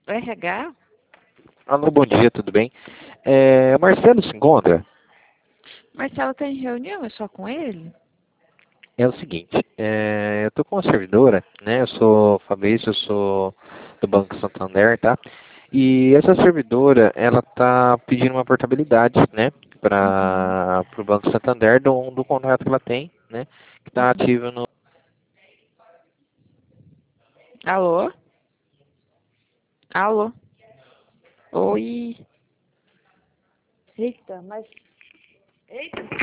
RH? Alô, bom dia, tudo bem? O Marcelo se encontra? Marcelo tá em reunião, é só com ele? É o seguinte, eu tô com uma servidora, né? Eu sou Fabrício, eu sou do Banco Santander, tá? E essa servidora, ela tá pedindo uma portabilidade, né? Uhum. Para o Banco Santander do contrato que ela tem, né? Que está Uhum. ativo no... Alô? Alô? Oi? Eita, mas... Eita!